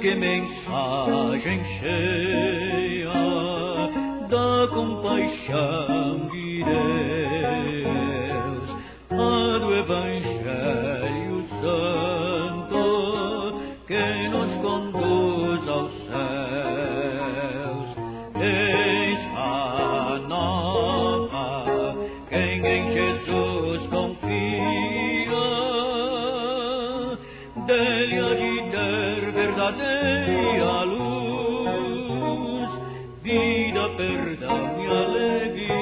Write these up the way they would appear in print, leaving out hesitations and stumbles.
Que mensagem cheia da compaixão de Deus, a do Evangelho Santo que nos conduz aos céus. Eis a nova, quem em Jesus confia, dele há de ter verdadeira luz, vida, perdão e alegria.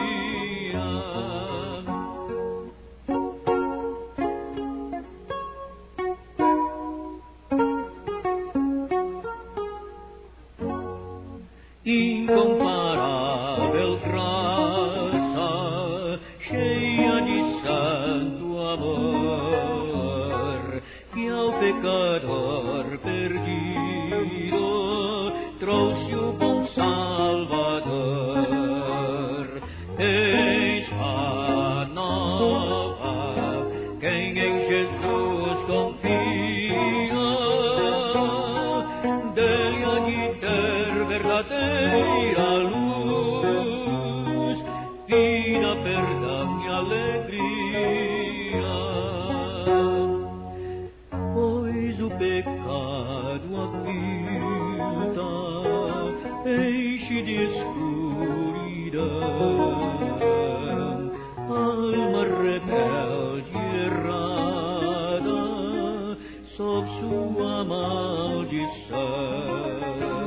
Incomparável graça, cheia de santo amor, que ao pecador perdido trouxe o bom Salvador. Eis a nova, quem em Jesus confia, dele há de ter verdadeira luz, vida, perdão e alegria. Pois o pecado avilta, enche de escuridão, alma rebelde e errada, sob sua maldição.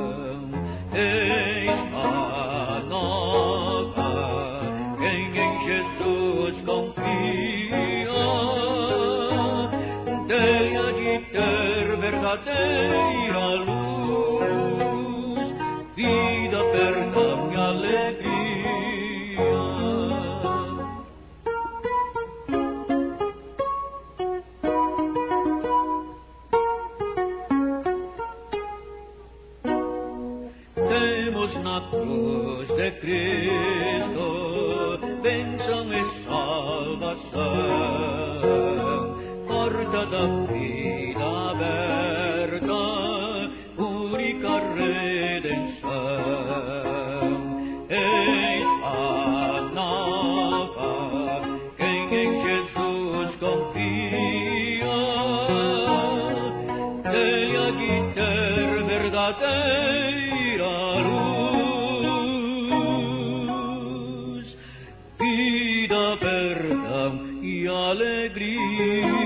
Eis a nova, quem em Jesus confia, dele há de ter verdadeira luz, vida, perdão e alegria. Temos na cruz de Cristo bênção e salvação, porta da vida aberta, única redenção. Eis a nova, quem em Jesus confia, dele há de ter verdadeira luz, vida, perdão e alegria.